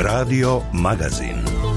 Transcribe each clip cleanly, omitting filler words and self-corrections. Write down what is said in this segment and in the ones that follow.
Radio Magazin.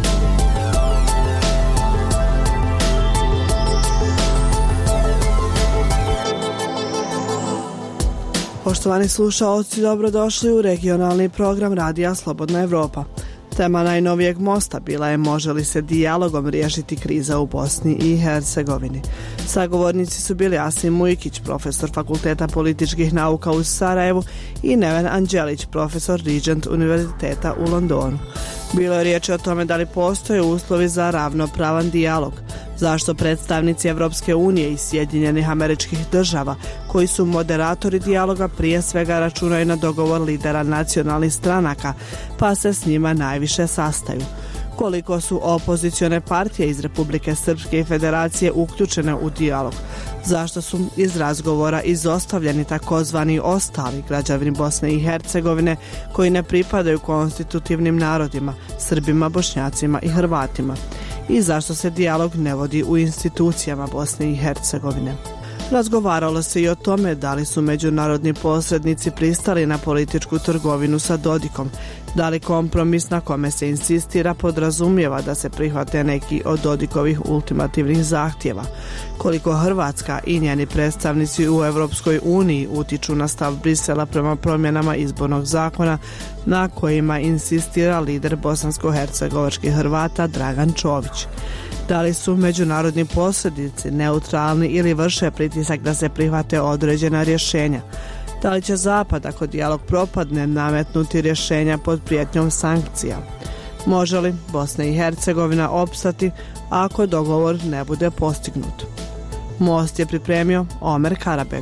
Poštovani slušaoci, dobrodošli u regionalni program Radija Slobodna Evropa. Tema najnovijeg mosta bila je može li se dijalogom riješiti kriza u Bosni i Hercegovini. Sagovornici su bili Asim Mujkić, profesor Fakulteta političkih nauka u Sarajevu, i Neven Anđelić, profesor Regent Univerziteta u Londonu. Bilo je riječi o tome da li postoje uslovi za ravnopravan dijalog, zašto predstavnici Evropske unije i Sjedinjenih Američkih Država, koji su moderatori dijaloga, prije svega računaju na dogovor lidera nacionalnih stranaka, pa se s njima najviše sastaju. Koliko su opozicione partije iz Republike Srpske i Federacije uključene u dijalog, zašto su iz razgovora izostavljeni takozvani ostali građani Bosne i Hercegovine koji ne pripadaju konstitutivnim narodima, Srbima, Bošnjacima i Hrvatima, i zašto se dijalog ne vodi u institucijama Bosne i Hercegovine. Razgovaralo se i o tome da li su međunarodni posrednici pristali na političku trgovinu sa Dodikom, da li kompromis na kome se insistira podrazumijeva da se prihvate neki od Dodikovih ultimativnih zahtjeva, koliko Hrvatska i njeni predstavnici u Europskoj uniji utiču na stav Brisela prema promjenama izbornog zakona na kojima insistira lider bosansko-hercegovačkih Hrvata Dragan Čović. Da li su međunarodni posrednici neutralni ili vrše pritisak da se prihvate određena rješenja? Da li će Zapad, ako dijalog propadne, nametnuti rješenja pod prijetnjom sankcija? Može li Bosna i Hercegovina opstati ako dogovor ne bude postignut? Most je pripremio Omer Karabeg.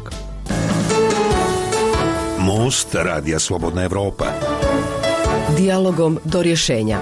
Most Radija Slobodna Evropa. Dijalogom do rješenja.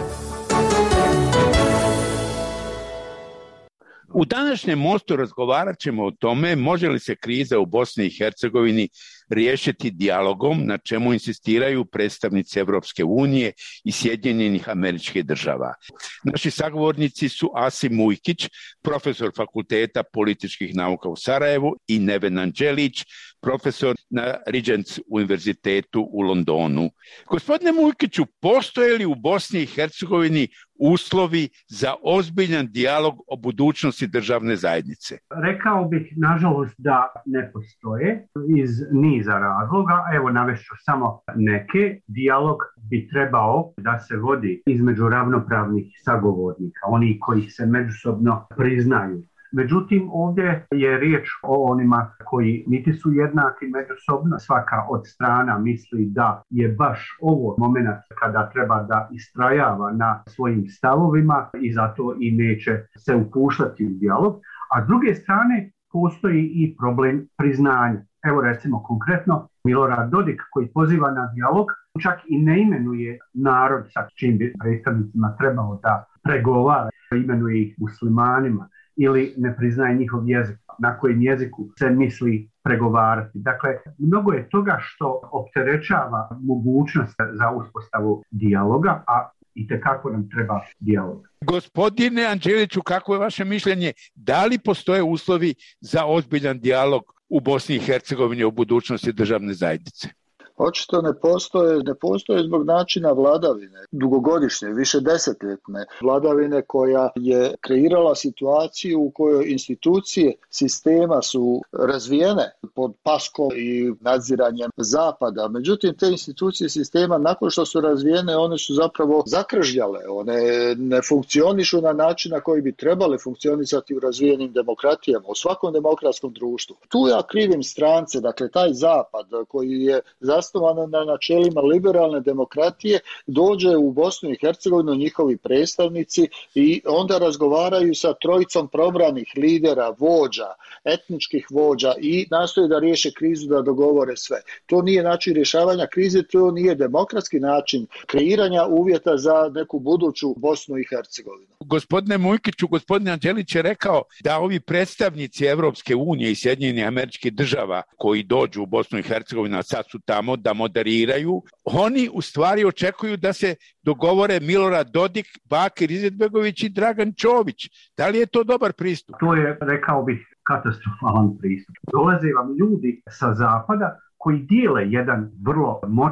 U današnjem mostu razgovarat ćemo o tome može li se kriza u Bosni i Hercegovini riješiti dijalogom, na čemu insistiraju predstavnici Evropske unije i Sjedinjenih Američkih Država. Naši sagovornici su Asim Mujkić, profesor Fakulteta političkih nauka u Sarajevu, i Neven Anđelić, profesor na Regent Univerzitetu u Londonu. Gospodine Mujkiću, postoje li u Bosni i Hercegovini uslovi za ozbiljan dijalog o budućnosti državne zajednice? Rekao bih, nažalost, da ne postoje iz niza razloga. Evo, navešću samo neke. Dijalog bi trebao da se vodi između ravnopravnih sagovornika, oni koji se međusobno priznaju. Međutim, ovdje je riječ o onima koji niti su jednaki međusobno. Svaka od strana misli da je baš ovo moment kada treba da istrajava na svojim stavovima i zato i neće se upuštati u dijalog. A s druge strane postoji i problem priznanja. Evo recimo konkretno Milorad Dodik koji poziva na dijalog, čak i ne imenuje narod sa čim bi predstavnicima trebalo da pregovara, imenuje ih muslimanima ili ne priznaje njihov jezik, na kojem jeziku se misli pregovarati. Dakle, mnogo je toga što opterećava mogućnost za uspostavu dijaloga, a itekako nam treba dijalog. Gospodine Anđeliću, kako je vaše mišljenje? Da li postoje uslovi za ozbiljan dijalog u Bosni i Hercegovini o budućnosti državne zajednice? Očito ne postoje zbog načina vladavine, dugogodišnje, višedesetljetne vladavine koja je kreirala situaciju u kojoj institucije sistema su razvijene pod paskom i nadziranjem Zapada. Međutim, te institucije sistema nakon što su razvijene, one su zapravo zakržljale, one ne funkcionišu na način na koji bi trebale funkcionisati u razvijenim demokratijama, u svakom demokratskom društvu. Tu ja krivim strance, dakle taj Zapad koji je zasnovano na načelima liberalne demokratije, dođe u Bosnu i Hercegovinu njihovi predstavnici i onda razgovaraju sa trojicom probranih lidera, vođa, etničkih vođa i nastoje da riješe krizu, da dogovore sve. To nije način rješavanja krize, to nije demokratski način kreiranja uvjeta za neku buduću Bosnu i Hercegovinu. Gospodine Mujkiću, gospodin Anđelić je rekao da ovi predstavnici Evropske unije i Sjedinjenih Američkih Država koji dođu u Bosnu i Hercegovinu, a sad su tamo da moderiraju, oni u stvari očekuju da se dogovore Milorad Dodik, Bakir Izetbegović i Dragan Čović. Da li je to dobar pristup? To je, rekao bih, katastrofalan pristup. Dolaze vam ljudi sa zapada koji dijele jedan vrlo moćan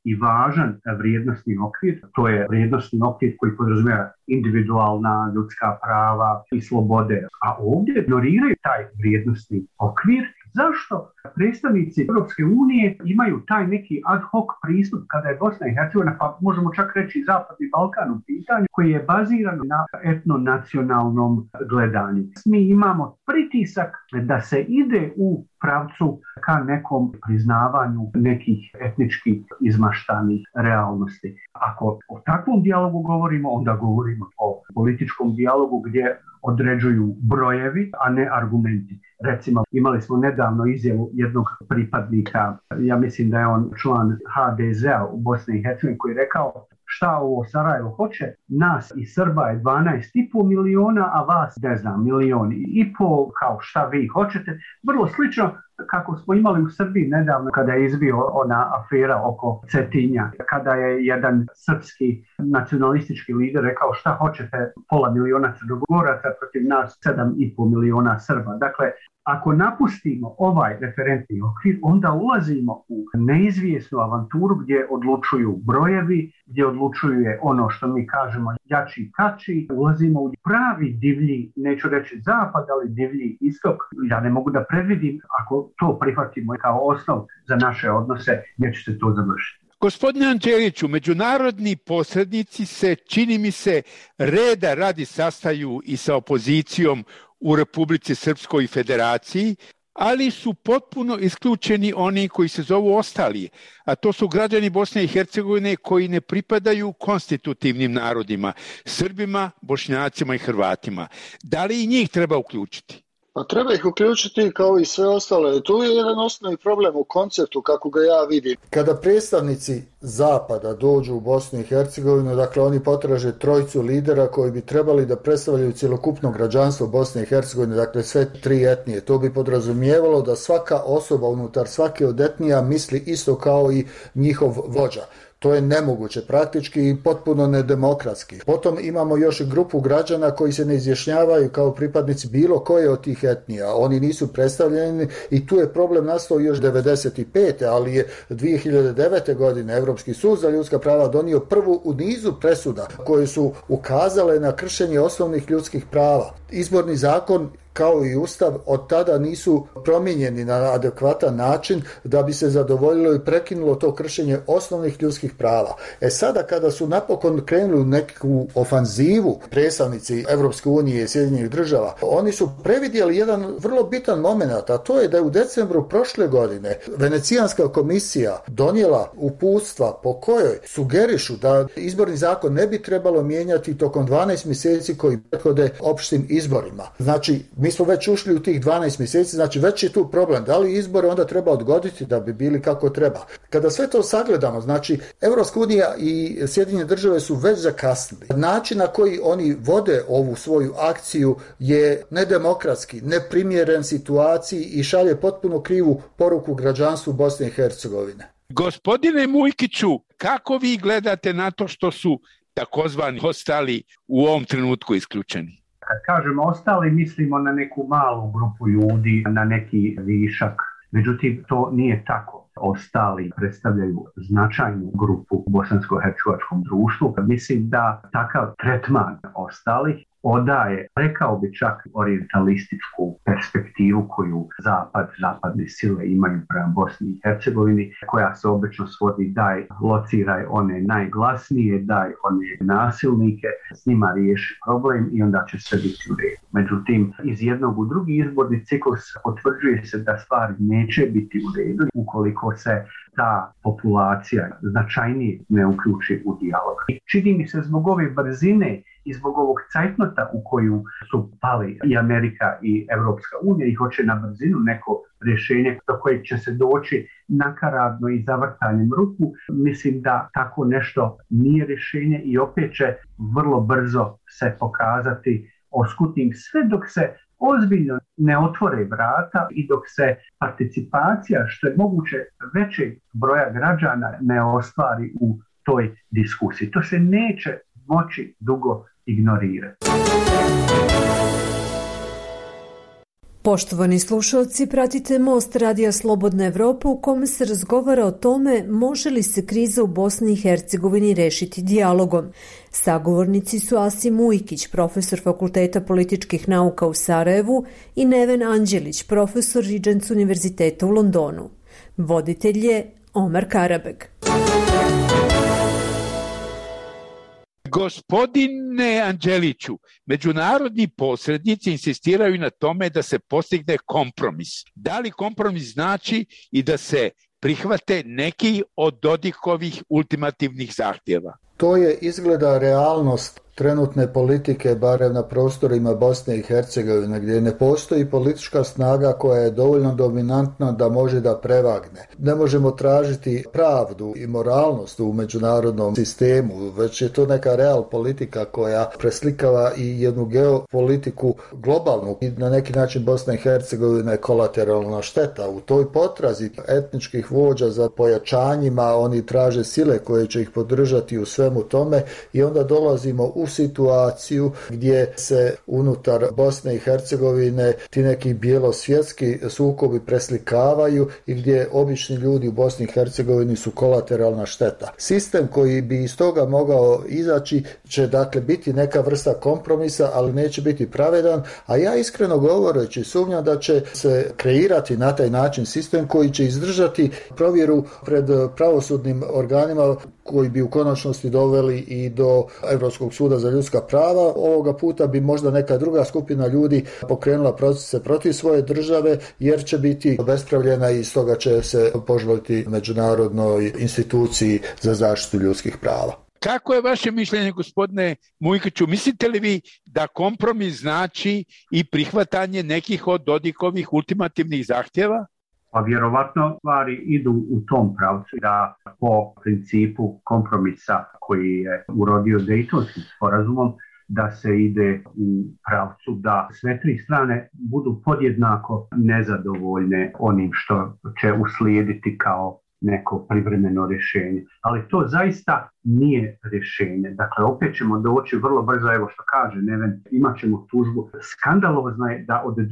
i važan vrijednosni okvir. To je vrijednosni okvir koji podrazumijeva individualna ljudska prava i slobode. A ovdje ignoriraju taj vrijednosni okvir. Zašto predstavnici Europske unije imaju taj neki ad hoc pristup kada je Bosna i Hercegovina, pa možemo čak reći Zapadni Balkan u pitanju, koji je baziran na etnonacionalnom gledanju. Mi imamo pritisak da se ide u pravcu ka nekom priznavanju nekih etničkih izmaštanih realnosti. Ako o takvom dijalogu govorimo, onda govorimo o političkom dijalogu gdje određuju brojevi, a ne argumenti. Recimo, imali smo nedavno izjavu jednog pripadnika, ja mislim da je on član HDZ-a u Bosni i Hercegovini, koji je rekao šta ovo Sarajevo hoće, nas i Srba je 12,5 miliona, a vas, ne znam, 1,5 miliona, kao šta vi hoćete. Vrlo slično kako smo imali u Srbiji nedavno kada je izbio ona afera oko Cetinja, kada je jedan srpski nacionalistički lider rekao šta hoćete, 500 miliona Crnogoraca protiv nas 7,5 miliona Srba. Dakle, ako napustimo ovaj referentni okvir, onda ulazimo u neizvjesnu avanturu gdje odlučuju brojevi, gdje odlučuje ono što mi kažemo jači kači, ulazimo u pravi divlji, neću reći zapad, ali divlji istok. Ja ne mogu da predvidim, ako to prihvatimo kao osnov za naše odnose, gdje će se to završiti. Gospodine Anđeliću, međunarodni posrednici se, čini mi se, reda radi sastaju i sa opozicijom u Republici Srpskoj Federaciji, ali su potpuno isključeni oni koji se zovu ostali, a to su građani Bosne i Hercegovine koji ne pripadaju konstitutivnim narodima, Srbima, Bošnjacima i Hrvatima. Da li i njih treba uključiti? Pa treba ih uključiti kao i sve ostale. Tu je jedan osnovni problem u konceptu kako ga ja vidim. Kada predstavnici Zapada dođu u Bosnu i Hercegovinu, dakle oni potraže trojicu lidera koji bi trebali da predstavljaju cjelokupno građanstvo Bosne i Hercegovine, dakle sve tri etnije. To bi podrazumijevalo da svaka osoba unutar svake od etnija misli isto kao i njihov vođa. To je nemoguće, praktički i potpuno nedemokratski. Potom imamo još i grupu građana koji se ne izjašnjavaju kao pripadnici bilo koje od tih etnija. Oni nisu predstavljeni i tu je problem nastao još 1995. ali je 2009. godine Europski sud za ljudska prava donio prvu u nizu presuda koje su ukazale na kršenje osnovnih ljudskih prava. Izborni zakon kao i Ustav od tada nisu promijenjeni na adekvatan način da bi se zadovoljilo i prekinulo to kršenje osnovnih ljudskih prava. Sada kada su napokon krenuli u neku ofanzivu predstavnici Europske unije i Sjedinjenih država, oni su previdjeli jedan vrlo bitan moment, a to je da je u decembru prošle godine Venecijanska komisija donijela uputstva po kojoj sugerišu da izborni zakon ne bi trebalo mijenjati tokom 12 mjeseci koji prethode opštim izborima. Znači, mi smo već ušli u tih 12 mjeseci, znači već je tu problem. Da li izbore onda treba odgoditi da bi bili kako treba? Kada sve to sagledamo, znači Europska unija i Sjedinjene države su već zakasnili. Način na koji oni vode ovu svoju akciju je nedemokratski, neprimjeren situaciji i šalje potpuno krivu poruku građanstvu Bosne i Hercegovine. Gospodine Mujkiću, kako vi gledate na to što su takozvani ostali u ovom trenutku isključeni? Kad kažemo ostali, mislimo na neku malu grupu ljudi, na neki višak. Međutim, to nije tako. Ostali predstavljaju značajnu grupu u bosansko-hercegovačkom društvu. Mislim da takav tretman ostalih odaje, rekao bi čak, orijentalističku perspektivu koju zapadne sile imaju prema Bosni i Hercegovini, koja se obično svodi daj, lociraj one najglasnije, daj one nasilnike, s njima riješi problem i onda će sve biti u redu. Međutim, iz jednog u drugi izborni ciklus potvrđuje se da stvari neće biti u redu ukoliko se ta populacija značajnije ne uključi u dijalog. I čini mi se zbog ove brzine i zbog ovog cajtnota u koju su pali i Amerika i Europska unija i hoće na brzinu neko rješenje do kojeg će se doći nakaradno i zavrtanjem ruku, mislim da tako nešto nije rješenje i opet će vrlo brzo se pokazati oskutnim sve dok se ozbiljno ne otvore vrata i dok se participacija što je moguće većeg broja građana ne ostvari u toj diskusiji. To se neće moći dugo ignorirati. Poštovani slušalci, pratite Most Radija Slobodna Evropa u kome se razgovara o tome može li se kriza u Bosni i Hercegovini rešiti dijalogom. Sagovornici su Asim Ujkić, profesor Fakulteta političkih nauka u Sarajevu, i Neven Anđelić, profesor Regents univerziteta u Londonu. Voditelj je Omar Karabek. Gospodine Anđeliću, međunarodni posrednici insistiraju na tome da se postigne kompromis. Da li kompromis znači i da se prihvate neki od Dodikovih ultimativnih zahtjeva? To je izgleda realnost trenutne politike, barem na prostorima Bosne i Hercegovine, gdje ne postoji politička snaga koja je dovoljno dominantna da može da prevagne. Ne možemo tražiti pravdu i moralnost u međunarodnom sistemu, već je to neka real politika koja preslikava i jednu geopolitiku globalnu. I na neki način Bosna i Hercegovina je kolateralna šteta. U toj potrazi etničkih vođa za pojačanjima oni traže sile koje će ih podržati u svemu tome i onda dolazimo u situaciju gdje se unutar Bosne i Hercegovine ti neki bijelosvjetski sukobi preslikavaju i gdje obični ljudi u Bosni i Hercegovini su kolateralna šteta. Sistem koji bi iz toga mogao izaći će dakle biti neka vrsta kompromisa, ali neće biti pravedan, a ja iskreno govoreći sumnjam da će se kreirati na taj način sistem koji će izdržati provjeru pred pravosudnim organima koji bi u konačnosti doveli i do Europskog suda za ljudska prava. Ovoga puta bi možda neka druga skupina ljudi pokrenula procese protiv svoje države jer će biti obespravljena i stoga će se požaliti međunarodnoj instituciji za zaštitu ljudskih prava. Kako je vaše mišljenje, gospodine Mujkiću? Mislite li vi da kompromis znači i prihvatanje nekih od Dodikovih ultimativnih zahtjeva? Pa vjerovatno stvari idu u tom pravcu da po principu kompromisa koji je urodio Dejtonskim sporazumom da se ide u pravcu da sve tri strane budu podjednako nezadovoljne onim što će uslijediti kao neko privremeno rješenje. Ali to zaista nije rješenje. Dakle, opet ćemo doći vrlo brzo, evo što kaže Neven, imat ćemo tužbu. Skandalozno je da od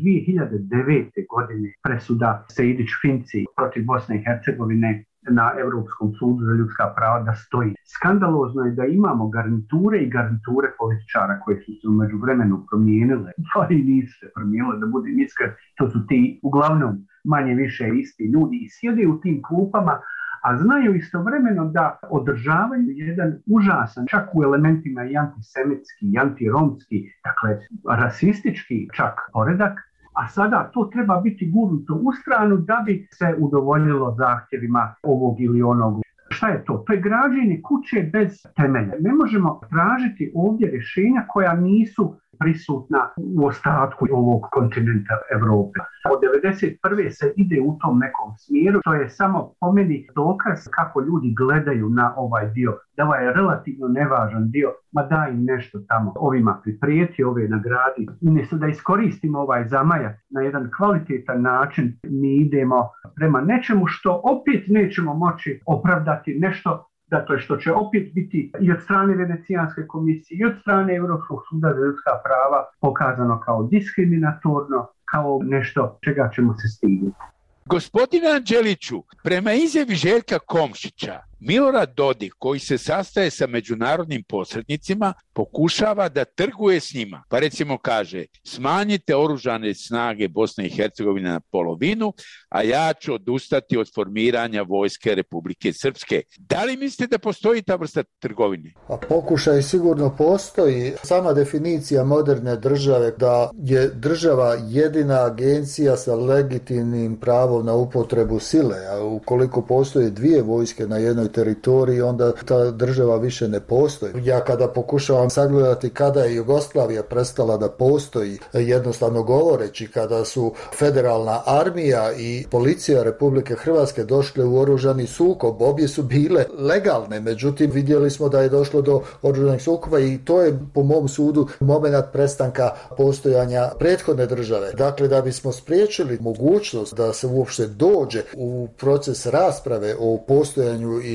2009. godine presuda Sejdić-Finci protiv Bosne i Hercegovine na Europskom sudu za ljudska prava da stoji. Skandalozno je da imamo garniture i garniture političara koje su se u međuvremenu promijenile. Ali nisu se promijenile, da budem iskren. To su ti uglavnom manje više isti ljudi i sjede u tim klupama, a znaju istovremeno da održavaju jedan užasan, čak u elementima i antisemitski, i antiromski, dakle rasistički čak poredak, a sada to treba biti gurnuto u stranu da bi se udovoljilo zahtjevima ovog ili onog. Šta je to? To je građenje kuće bez temelja. Ne možemo tražiti ovdje rješenja koja nisu prisutna u ostatku ovog kontinenta Evrope. Od 1991. se ide u tom nekom smjeru, to je samo po meni dokaz kako ljudi gledaju na ovaj dio, da ovaj je relativno nevažan dio, ma daj im nešto tamo, ovima priprijeti, ove nagradi. Umjesto da iskoristimo ovaj zamajak na jedan kvalitetan način, mi idemo prema nečemu što opet nećemo moći opravdati, nešto dakle što će opet biti i od strane Venecijanske komisije i od strane Europskog suda za ljudska prava pokazano kao diskriminatorno, kao nešto čega ćemo se stidjeti. Gospodine Anđeliću, prema izjavi Željka Komšića, Milorad Dodik, koji se sastaje sa međunarodnim posrednicima, pokušava da trguje s njima. Pa recimo kaže, smanjite oružane snage Bosne i Hercegovine na polovinu, a ja ću odustati od formiranja vojske Republike Srpske. Da li mislite da postoji ta vrsta trgovine? A pokušaj sigurno postoji. Sama definicija moderne države da je država jedina agencija sa legitimnim pravom na upotrebu sile, a ukoliko postoje dvije vojske na jednoj teritoriji, onda ta država više ne postoji. Ja kada pokušavam sagledati kada je Jugoslavija prestala da postoji, jednostavno govoreći, kada su federalna armija i policija Republike Hrvatske došle u oružani sukob, obje su bile legalne, međutim vidjeli smo da je došlo do oružanih sukoba i to je po mom sudu moment prestanka postojanja prethodne države. Dakle, da bismo spriječili mogućnost da se uopšte dođe u proces rasprave o postojanju ili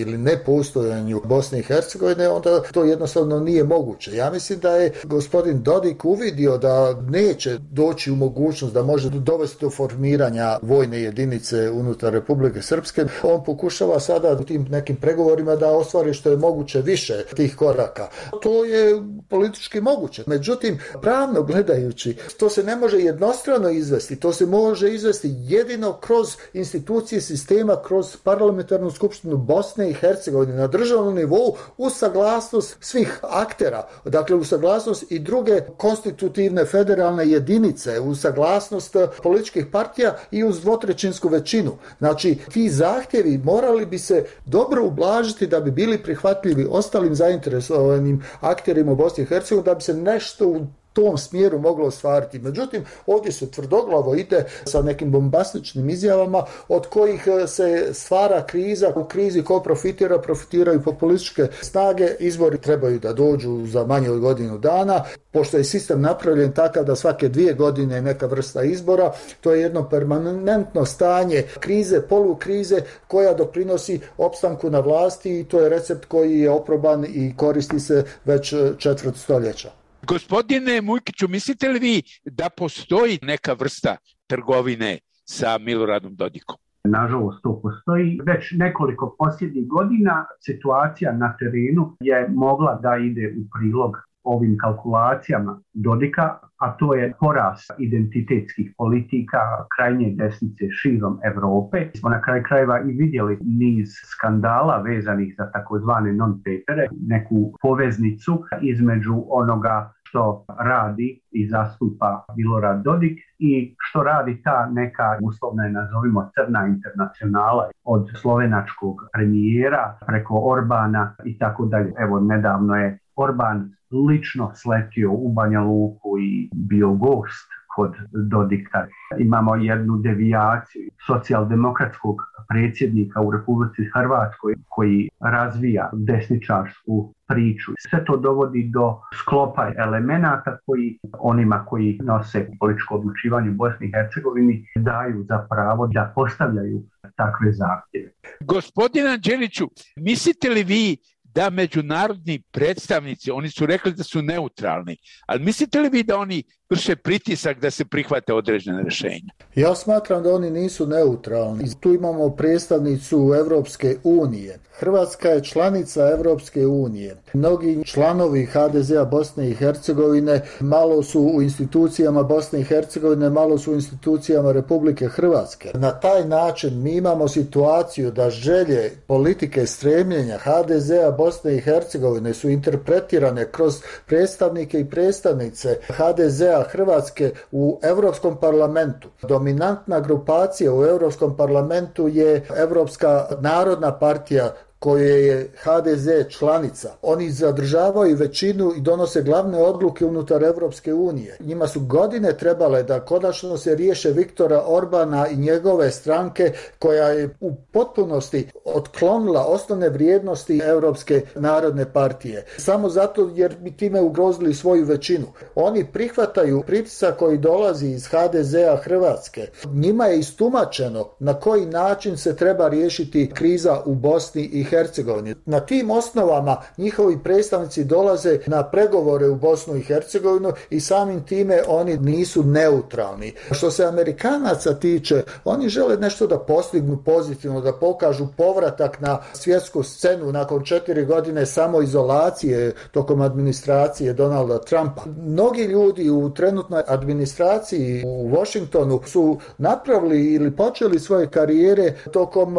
ili nepostojanju Bosne i Hercegovine, onda to jednostavno nije moguće. Ja mislim da je gospodin Dodik uvidio da neće doći u mogućnost da može dovesti do formiranja vojne jedinice unutar Republike Srpske. On pokušava sada u tim nekim pregovorima da ostvari što je moguće više tih koraka. To je politički moguće. Međutim, pravno gledajući, to se ne može jednostrano izvesti. To se može izvesti jedino kroz institucije sistema, kroz parlamentarnu skupštinu Bosne i Hercegovine na državnom nivou uz saglasnost svih aktera. Dakle, uz saglasnost i druge konstitutivne federalne jedinice, uz saglasnost političkih partija i uz dvotrećinsku većinu. Znači, ti zahtjevi morali bi se dobro ublažiti da bi bili prihvatljivi ostalim zainteresovanim akterima u Bosni i Hercegovini, da bi se nešto u tom smjeru moglo ostvariti. Međutim, ovdje se tvrdoglavo ide sa nekim bombastičnim izjavama od kojih se stvara kriza. U krizi ko profitiraju populističke snage, izbori trebaju da dođu za manje od godinu dana. Pošto je sistem napravljen takav da svake 2 godine je neka vrsta izbora, to je jedno permanentno stanje krize, polukrize koja doprinosi opstanku na vlasti i to je recept koji je oproban i koristi se već 4 stoljeća. Gospodine Mujkiću, mislite li vi da postoji neka vrsta trgovine sa Miloradom Dodikom? Nažalost, to postoji. Već nekoliko posljednjih godina situacija na terenu je mogla da ide u prilog ovim kalkulacijama Dodika, a to je porast identitetskih politika krajnje desnice širom Evrope. Smo na kraju krajeva i vidjeli niz skandala vezanih za takozvane non-papere, neku poveznicu između onoga što radi i zastupa Milorad Dodik i što radi ta neka, uslovno je nazovimo, crna internacionala od slovenačkog premijera preko Orbana i tako dalje. Evo, nedavno je Orban lično sletio u Banja Luku i bio gost kod Dodika. Imamo jednu devijaciju socijaldemokratskog predsjednika u Republici Hrvatskoj koji razvija desničarsku priču. Sve to dovodi do sklopa elemenata koji onima koji nose političko odlučivanje u Bosni i Hercegovini daju za pravo da postavljaju takve zahtjeve. Gospodine Anđeliću, mislite li vi da međunarodni predstavnici, oni su rekli da su neutralni, ali mislite li vi da oni vrše pritisak da se prihvate određene rješenja? Ja smatram da oni nisu neutralni. Tu imamo predstavnicu Evropske unije. Hrvatska je članica Evropske unije. Mnogi članovi HDZ-a Bosne i Hercegovine malo su u institucijama Bosne i Hercegovine, malo su u institucijama Republike Hrvatske. Na taj način mi imamo situaciju da želje, politike, stremljenja HDZ-a Bosne i Hercegovine su interpretirane kroz predstavnike i predstavnice HDZ-a Hrvatske u Europskom parlamentu. Dominantna grupacija u Europskom parlamentu je Europska narodna partija koje je HDZ članica. Oni zadržavaju većinu i donose glavne odluke unutar Evropske unije. Njima su godine trebale da konačno se riješe Viktora Orbana i njegove stranke koja je u potpunosti otklonila osnovne vrijednosti Europske narodne partije. Samo zato jer bi time ugrozili svoju većinu. Oni prihvataju pritisak koji dolazi iz HDZ-a Hrvatske. Njima je istumačeno na koji način se treba riješiti kriza u Bosni i Hercegovini. Na tim osnovama njihovi predstavnici dolaze na pregovore u Bosnu i Hercegovinu i samim time oni nisu neutralni. Što se Amerikanaca tiče, oni žele nešto da postignu pozitivno, da pokažu povratak na svjetsku scenu nakon 4 godine samoizolacije tokom administracije Donalda Trumpa. Mnogi ljudi u trenutnoj administraciji u Washingtonu su napravili ili počeli svoje karijere tokom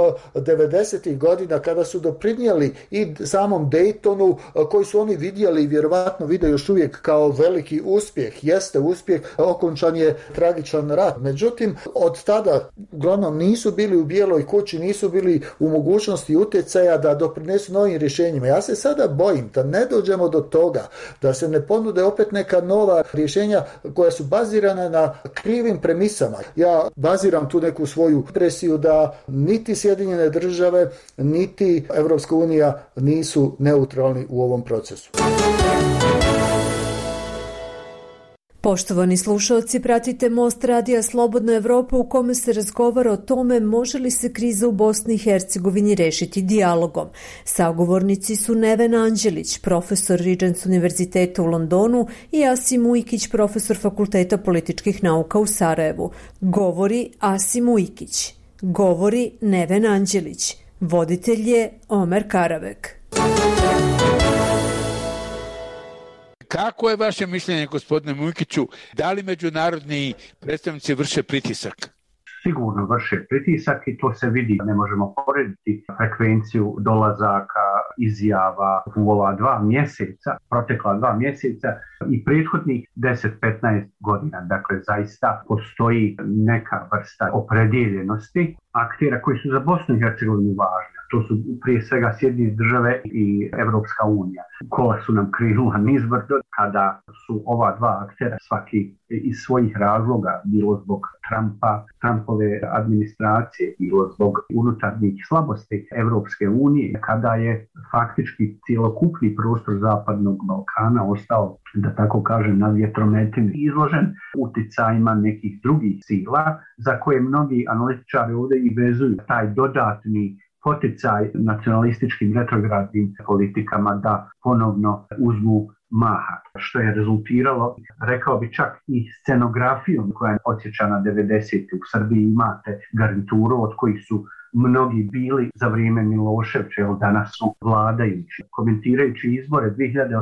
90. godina kada su doprinijeli i samom Daytonu koji su oni vidjeli i vjerovatno vide još uvijek kao veliki uspjeh. Jeste uspjeh, okončan je tragičan rat. Međutim, od tada uglavnom nisu bili u Bijeloj kući, nisu bili u mogućnosti utjecaja da doprinesu novim rješenjima. Ja se sada bojim da ne dođemo do toga, da se ne ponude opet neka nova rješenja koja su bazirana na krivim premisama. Ja baziram tu neku svoju impresiju da niti Sjedinjene države, niti Evropska unija nisu neutralni u ovom procesu. Poštovani slušalci, pratite Most radija Slobodna Evropa u kome se razgovara o tome može li se kriza u Bosni i Hercegovini rešiti dijalogom. Sagovornici su Neven Anđelić, profesor Regents univerziteta u Londonu i Asim Ujkić, profesor Fakulteta političkih nauka u Sarajevu. Govori Asim Ujkić. Govori Neven Anđelić. Voditelj je Omer Karavek. Kako je vaše mišljenje, gospodine Mujkiću, da li međunarodni predstavnici vrše pritisak? Sigurno vrše pritisak i to se vidi. Ne možemo porediti frekvenciju dolazaka, izjava u ova 2 mjeseca, protekla 2 mjeseca i prethodnih 10-15 godina. Dakle, zaista postoji neka vrsta opredjeljenosti aktera koji su za Bosnu i Hercegovinu važni. To su prije svega Sjedinjene Države i Evropska unija. Kola su nam krenula nizbrdo kada su ova 2 aktera svaki iz svojih razloga, bilo zbog Trumpove administracije, bilo zbog unutarnjih slabosti Evropske unije, kada je faktički cjelokupni prostor Zapadnog Balkana ostao, da tako kažem, na vjetrometini, izložen uticajima nekih drugih sila za koje mnogi analitičari ovdje i vezuju taj dodatni poticaj nacionalističkim retrogradnim politikama da ponovno uzmu maha, što je rezultiralo, rekao bi čak i scenografijom koja je podsjeća na 90. U Srbiji imate garnituru od kojih su mnogi bili za vrijeme Miloševića, jer danas su vladajući. Komentirajući izbore 2018.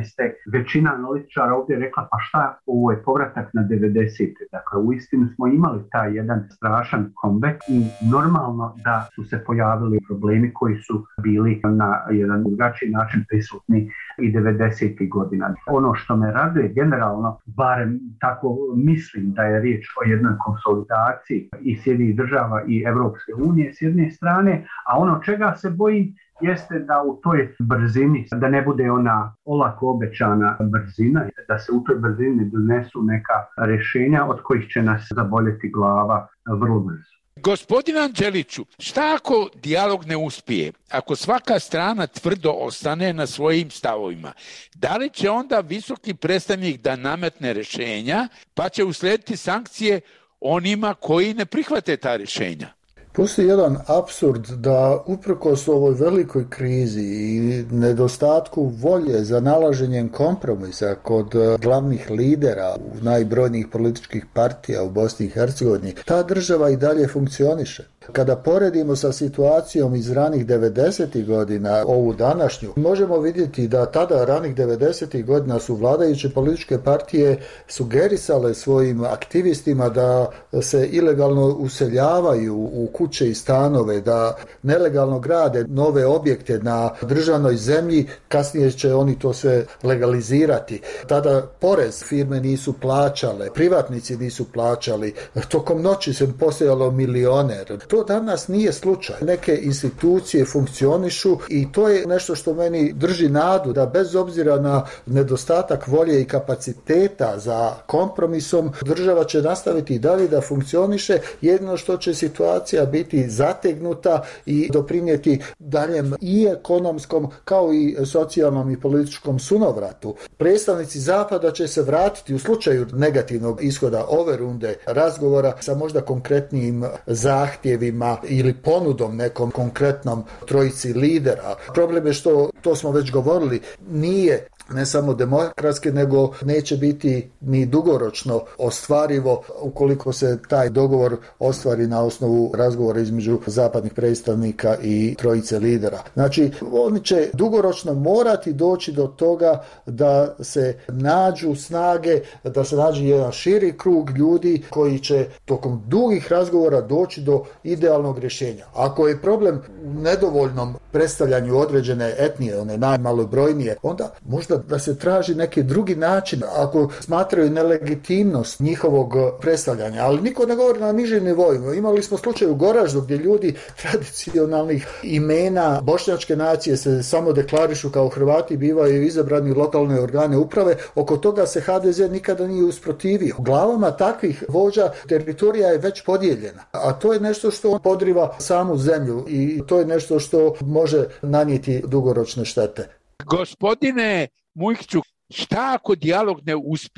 većina analitičara ovdje je rekla, pa šta, ovo je povratak na 90. Dakle, uistinu smo imali taj jedan strašan comeback i normalno da su se pojavili problemi koji su bili na jedan drugačiji način prisutni i 90. godina. Ono što me raduje generalno, barem tako mislim da je riječ o jednoj konsolidaciji i Sjedinjenih Država i Evropske unije s jedne strane, a ono čega se bojim jeste da u toj brzini, da ne bude ona olako obećana brzina, da se u toj brzini donesu neka rješenja od kojih će nas zaboljeti glava vrlo brzo. Gospodine Anđeliću, šta ako dijalog ne uspije? Ako svaka strana tvrdo ostane na svojim stavovima, da li će onda visoki predstavnik da nametne rješenja, pa će uslijediti sankcije onima koji ne prihvate ta rješenja? Postoji jedan apsurd da uprkos ovoj velikoj krizi i nedostatku volje za nalaženjem kompromisa kod glavnih lidera u najbrojnijih političkih partija u Bosni i Hercegovini, ta država i dalje funkcioniše. Kada poredimo sa situacijom iz ranih 90. godina ovu današnju, možemo vidjeti da tada ranih 90. godina su vladajuće političke partije sugerisale svojim aktivistima da se ilegalno useljavaju u kuće i stanove, da nelegalno grade nove objekte na državnoj zemlji, kasnije će oni to sve legalizirati. Tada porez firme nisu plaćale, privatnici nisu plaćali, tokom noći se postojalo milioner. To danas nije slučaj. Neke institucije funkcionišu i to je nešto što meni drži nadu da bez obzira na nedostatak volje i kapaciteta za kompromisom, država će nastaviti i dalje da funkcioniše, jedino što će situacija biti zategnuta i doprinijeti daljem i ekonomskom kao i socijalnom i političkom sunovratu. Predstavnici Zapada će se vratiti u slučaju negativnog ishoda ove runde razgovora sa možda konkretnim zahtjevima ili ponudom nekom konkretnom trojici lidera. Problem je što, to smo već govorili, nije ne samo demokratski, nego neće biti ni dugoročno ostvarivo ukoliko se taj dogovor ostvari na osnovu razgovora između zapadnih predstavnika i trojice lidera. Znači, oni će dugoročno morati doći do toga da se nađu snage, da se nađe jedan širi krug ljudi koji će tokom dugih razgovora doći do idealnog rješenja. Ako je problem u nedovoljnom predstavljanju određene etnije, one najmalobrojnije, onda možda da se traži neki drugi način ako smatraju nelegitimnost njihovog predstavljanja, ali niko ne govori na nižim nivoima. Imali smo slučaj u Goraždu gdje ljudi tradicionalnih imena bošnjačke nacije se samo deklarišu kao Hrvati, bivaju izabrani u lokalne organe uprave, oko toga se HDZ nikada nije usprotivio. U glavama takvih vođa teritorija je već podijeljena, a to je nešto što podriva samu zemlju i to je nešto što može nanijeti dugoročne štete. Gospodine Mujkiću, šta ako dijalog ne uspije?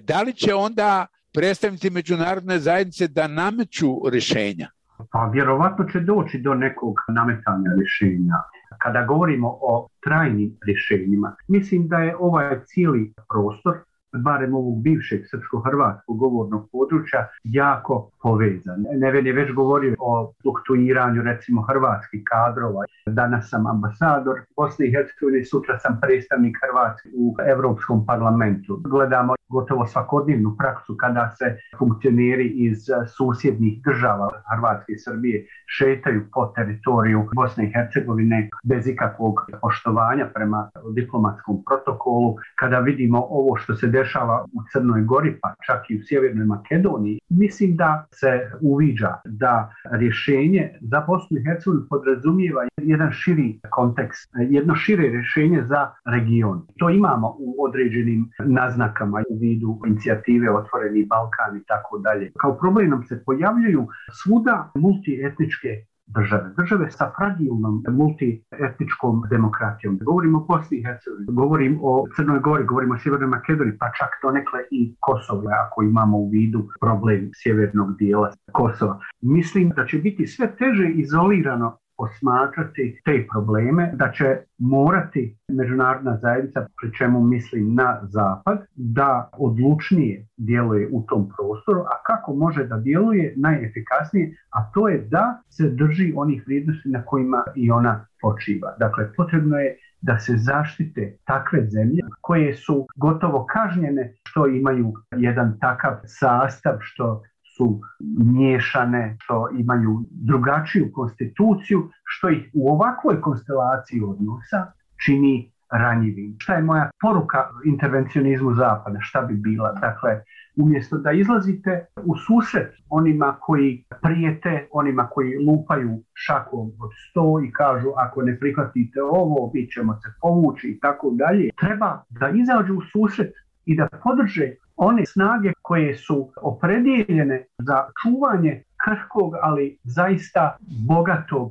Da li će onda predstavnici međunarodne zajednice da nameću rješenja? Pa vjerovatno će doći do nekog nametanja rješenja. Kada govorimo o trajnim rješenjima, mislim da je ovaj cijeli prostor, barem ovog bivšeg srpsko-hrvatskog govornog područja, jako povezan. Neven je već govorio o fluktuiranju recimo hrvatskih kadrova. Danas sam ambasador Bosne i Hercegovine, sutra sam predstavnik Hrvatske u Europskom parlamentu. Gledamo gotovo svakodnevnu praksu kada se funkcioneri iz susjednih država Hrvatske i Srbije šetaju po teritoriju Bosne i Hercegovine bez ikakvog poštovanja prema diplomatskom protokolu. Kada vidimo ovo što se dešava u Crnoj Gori, pa čak i u Sjevernoj Makedoniji, mislim da se uviđa da rješenje za Bosnu i Hercegovinu podrazumijeva jedan širi kontekst, jedno šire rješenje za region. To imamo u određenim naznakama u vidu inicijative Otvoreni Balkan i tako dalje. Kao problem nam se pojavljuju svuda multietničke države sa fragilnom multietničkom demokratijom. Govorim o Bosni i Hercegovini, govorim o Crnoj Gori, govorim o Sjevernoj Makedoniji, pa čak donekle i Kosovo, ako imamo u vidu problem sjevernog dijela Kosova. Mislim da će biti sve teže izolirano posmatrati te probleme, da će morati međunarodna zajednica, pri čemu mislim na Zapad, da odlučnije djeluje u tom prostoru, a kako može da djeluje najefikasnije, a to je da se drži onih vrijednosti na kojima i ona počiva. Dakle, potrebno je da se zaštite takve zemlje koje su gotovo kažnjene što imaju jedan takav sastav, što su miješane, što imaju drugačiju konstituciju, što ih u ovakvoj konstelaciji odnosa čini ranjivim. Šta je moja poruka intervencionizmu Zapada? Šta bi bila? Dakle, umjesto da izlazite u susret onima koji prijete, onima koji lupaju šakom od sto i kažu ako ne prihvatite ovo, mi ćemo se povući i tako dalje, treba da izađu u susret i da podrže one snage koje su opredijeljene za čuvanje krhkog, ali zaista bogatog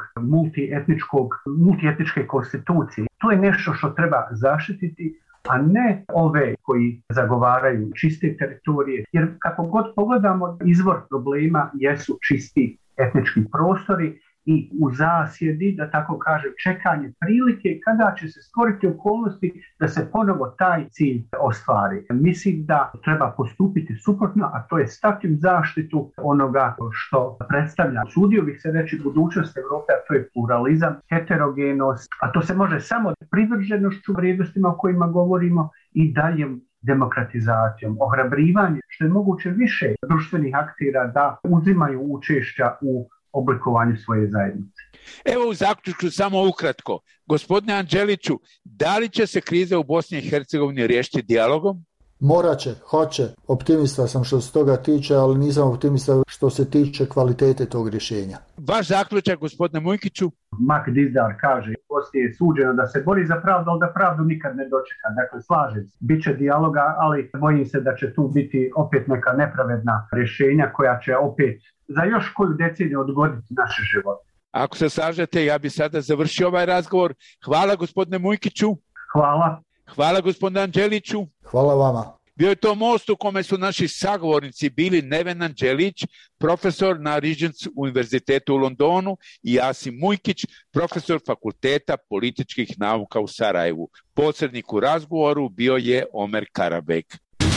multietničke konstitucije. To je nešto što treba zaštititi, a ne ove koji zagovaraju čiste teritorije. Jer kako god pogledamo, izvor problema jesu čisti etnički prostori i u zasjedi, da tako kažem, čekanje prilike kada će se stvoriti okolnosti da se ponovo taj cilj ostvari. Mislim da treba postupiti suprotno, a to je stati u zaštitu onoga što predstavlja. Sudio bih se reći budućnost Evrope, a to je pluralizam, heterogenost, a to se može samo privrženošću vrijednostima o kojima govorimo i daljem demokratizacijom, ohrabrivanje što je moguće više društvenih aktera da uzimaju učešća u oblikovanju svoje zajednice. Evo u zaključku samo ukratko. Gospodine Anđeliću, da li će se kriza u Bosni i Hercegovini riješiti dijalogom? Morat će, hoće. Optimista sam što se toga tiče, ali nisam optimista što se tiče kvalitete tog rješenja. Vaš zaključak, gospodine Mujkiću? Mak Dizdar kaže, Bosni je suđeno da se bori za pravdu, ali da pravdu nikad ne dočeka. Dakle, slažem se. Biće dijaloga, ali bojim se da će tu biti opet neka nepravedna rješenja koja će opet za još koju deceniju odgoditi naše živote. Ako se slažete, ja bi sada završio ovaj razgovor. Hvala gospodine Mujkiću. Hvala. Hvala gospodine Anđeliću. Hvala vama. Bio je to most u kome su naši sagovornici bili Neven Anđelić, profesor na Regents univerzitetu u Londonu, i Asim Mujkić, profesor Fakulteta političkih nauka u Sarajevu. Posrednik u razgovoru bio je Omer Karabek.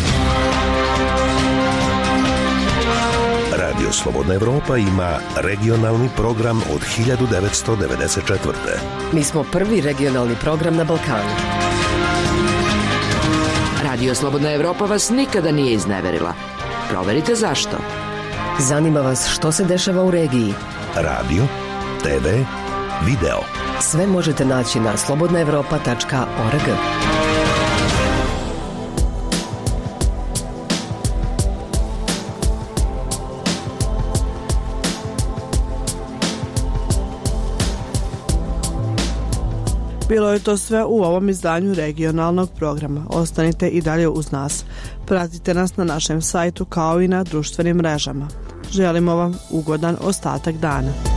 Radio Slobodna Evropa ima regionalni program od 1994. Mi smo prvi regionalni program na Balkanu. Radio Slobodna Evropa vas nikada nije izneverila. Proverite zašto. Zanima vas što se dešava u regiji. Radio, TV, video. Sve možete naći na slobodnaevropa.org. Bilo je to sve u ovom izdanju regionalnog programa. Ostanite i dalje uz nas. Pratite nas na našem sajtu kao i na društvenim mrežama. Želimo vam ugodan ostatak dana.